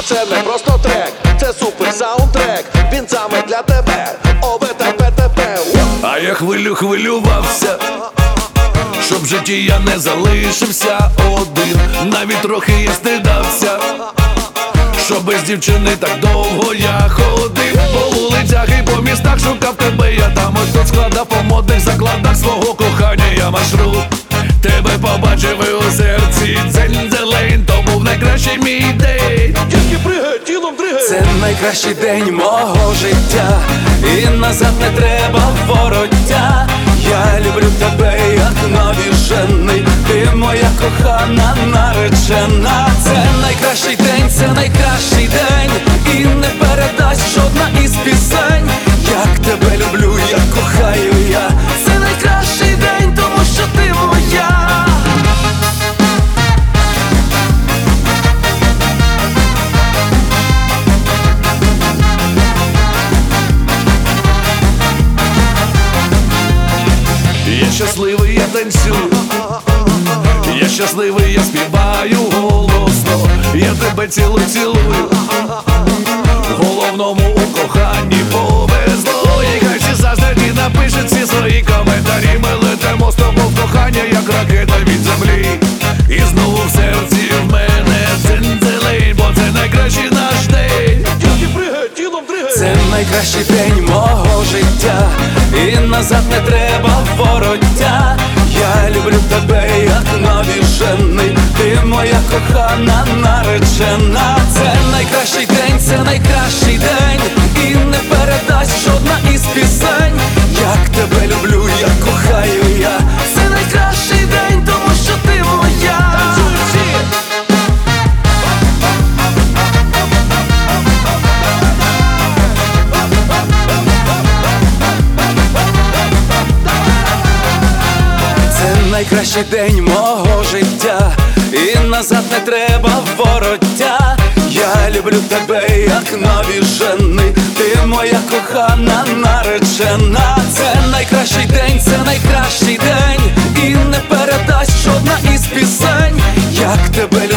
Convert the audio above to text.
це не просто трек, це супер саундтрек. Він саме для тебе. ОВТПТП. А я хвилювався, щоб в житті я не залишився один. Навіть трохи я стидався, що без дівчини так довго я ходив. По вулицях і по містах шукав тебе. Я там ось тут складав по модних закладах свого кохання я маршрут. Тебе побачив і у серці дзень-дзелень, то був найкращий мій день. Тільки пригай, тілом дригай. Це найкращий день мого життя, і назад не треба вороття. Я люблю тебе, як навіжений, ти моя кохана наречена. Це найкращий день, це найкращий день, і не передасть жодна із пісень. Як тебе люблю, як кохаю я. Це найкращий день, тому що ти моя. Я щасливий, я танцюю, я щасливий, я співаю голосно. Я тебе цілую, головному у коханні повезло. І хай всі заздрять і напишуть всі свої коментарі. Ми летимо з тобою в кохання, як ракета від землі. І знову в серці в мене дзень-дзелень, бо це найкращий наш день. Тільки пригай, тілом дригай. Це найкращий день мого життя, і назад не треба вороття. Я люблю тебе, як навіжений, ти моя кохана наречена. Це найкращий день, це найкращий день, і не передасть жодна із пісень. Як тебе люблю, як кохаю я. Це найкращий день, тому що ти моя. Найкращий день мого життя, і назад не треба вороття. Я люблю тебе, як навіжений, ти моя кохана наречена. Це найкращий день, це найкращий день, і не передасть жодна із пісень. Як тебе люблю.